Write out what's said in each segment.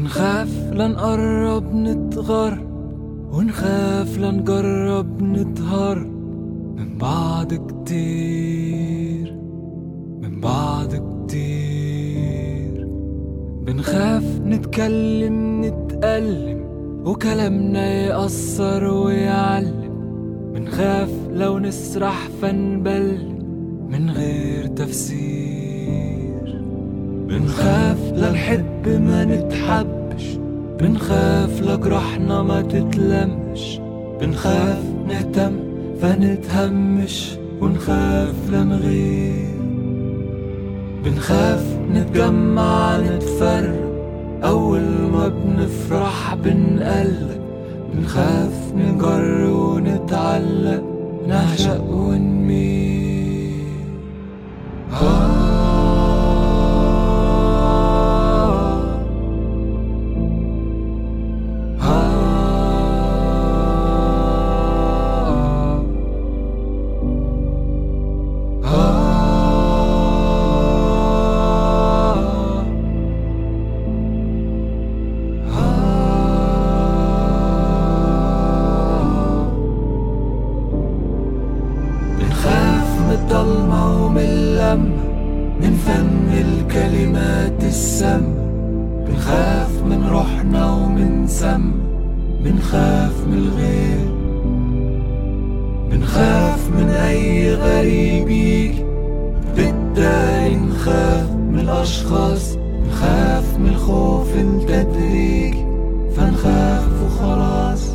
بنخاف لنقرب نتغر، ونخاف لنجرب نطهر من بعض كتير، من بعض كتير. بنخاف نتكلم نتألم وكلامنا يأثر ويعلم، بنخاف لو نسرح فنبلم من غير تفسير. بنخاف لنحب ما نتحبش، بنخاف لجرحنا ما تتلمش، بنخاف نهتم فنتهمش ونخاف لنغير. بنخاف نتجمع نتفرق، أول ما بنفرح بنقلق، بنخاف نجر ونتعلق، نعشق ونميل. بنخاف من الضلمة ومن اللمة، من فن الكلمات السم، بنخاف من روحنا ومن سم، بنخاف من الغير. بنخاف من أي غريب يجي، بالتالي نخاف من الأشخاص، نخاف من الخوف التدريجي فنخاف وخلاص.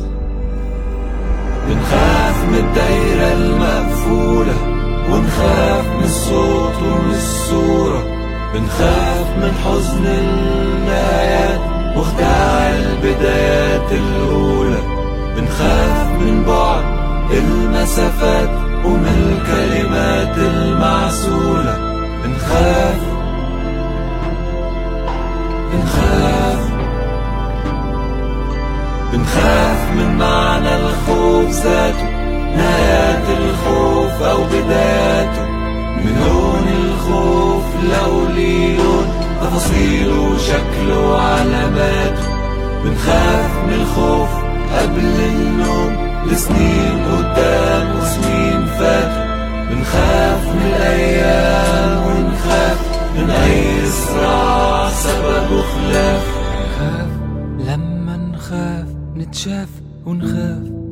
بنخاف من الدايرة المقفولة، ونخاف من الصوت ومن الصورة، بنخاف من حزن النهايات وخداع البدايات الأولى، بنخاف من بعد المسافات ومن الكلمات المعسولة. بنخاف بنخاف من معنى الخوف ذاته، نهايات الخوف أو بداياته، من لون الخوف لو ليه لون، تفاصيله وشكله وعلاماته. بنخاف من الخوف قبل النوم، لسنين قدام وسنين فاتوا. بنخاف من الأيام ونخاف من أي صراع سببه خلاف. بنخاف لما نخاف نتشاف ونخاف